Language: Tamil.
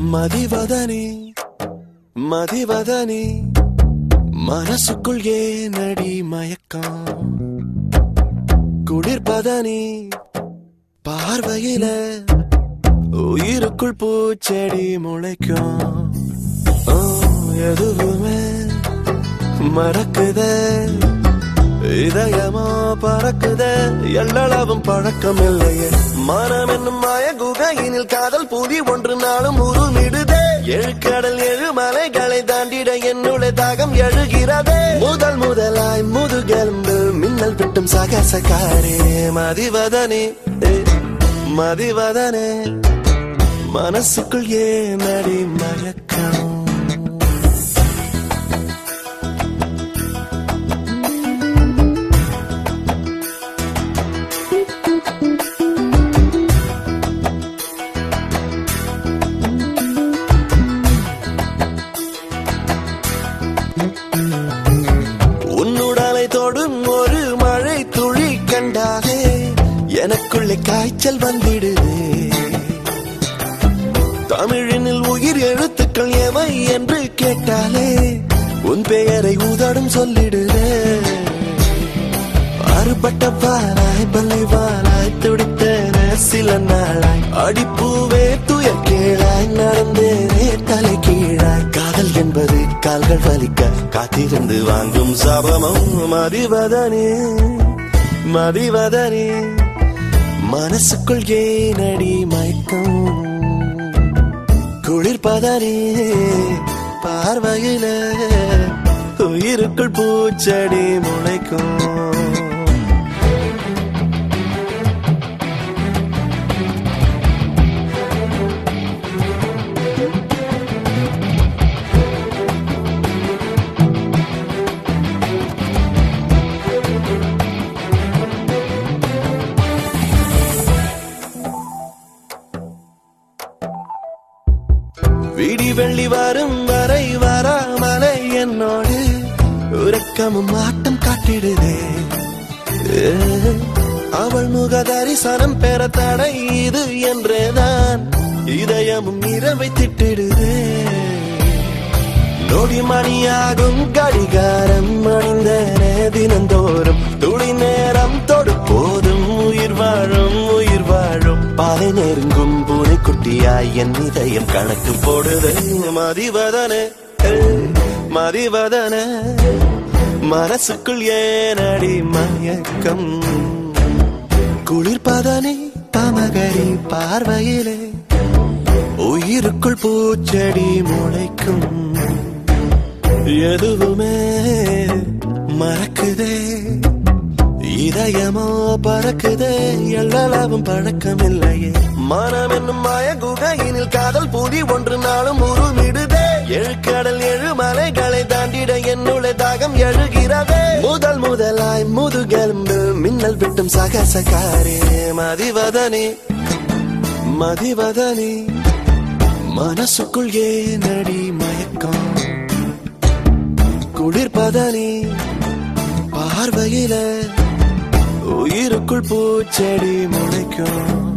மதிவதனி மதிவதனி மனசுக்குள் ஏனடி மயக்கம் குளிர்பதனி பார்வையில உயிருக்குள் பூச்செடி முளைக்கும் எதுவுமே மறக்குதே இதயமோ பறக்குதே எல்லளவும் பழக்கம் இல்லையே மனம் என்னும் மாய குகையினில் காதல் பூதி ஒன்று நாளும் உருமிடுதே எழுக்கடல் எழுமலைகளை தாண்டிட என்னுடைய தாகம் எழுகிறதே முதல் முதலாய் முதுகெலும்பு மின்னல் விட்டும் சகசகாரே மதிவதனே மதிவதனே மனசுக்குள் ஏனடி மயக்கம் உன்னுடலை தொடும் ஒரு மழை துளி கண்டாலே எனக்குள்ளே காய்ச்சல் வந்திடுதே தமிழினில் உயிர் எழுத்துக்கள் எவை என்று கேட்டாலே உன் பெயரை உதடும் சொல்லிடுதே அறுபட்ட வாராய் பல்லை வாராய் துடித்தேன சில நாளாய் அடிப்பூவே துயர் கீழாய் நடந்தேனே தலை கீழாய் காதல் என்பது கால்கள் வலிக்க காத்திருந்து வாங்கும் சாபமும் மதிவதனே மதிவதனே மனசுக்குள் ஏனடி மயக்கம் குளிர்பதனே பார்வையில உயிருக்குள் பூச்செடி முளைக்கும் விடி வெள்ளி வரும் வரை வராமலை என்னோடு உறக்கமும் ஆட்டம் காட்டிடுதே அவள் முக தரிசனம் பெற தடை இது என்றேதான் இதயமும் இரவை திட்டிடுதே நொடி மணியாகும் கடிகாரம் அணிந்தனே தினந்தோறும் துளி நேரம் தொடு போதும் உயிர் வாழும் பாலை நெருங்கும் பூனை குட்டியாய் என் இதயம் கணக்கு போடுதே மதிவதனே மதிவதனே மனசுக்குள் ஏனடி மயக்கம் குளிர்பதனே தமகரி பார்வையிலே உயிருக்குள் பூச்செடி முளைக்கும் எதுவுமே மறக்குதே இதயமோ பறக்குதே எல்லளவும் பழக்கம் இல்லையே மனம் என்னும் மாய குகையினில் காதல் பூதி ஒன்று நாளும் உருமிடுதே எழுக்கடல் எழுமலைகளை தாண்டிட என்னுடைய தாகம் எழுகிறதே முதல் முதலாய் முதுகெலும்பு மின்னல் விட்டும் சகசகாரே மதிவதனே மதிவதனே மனசுக்குள் ஏனடி மயக்கம் குளிர்பதனே பார்வையில உயிருக்குள் பூச்செடி முளைக்கும்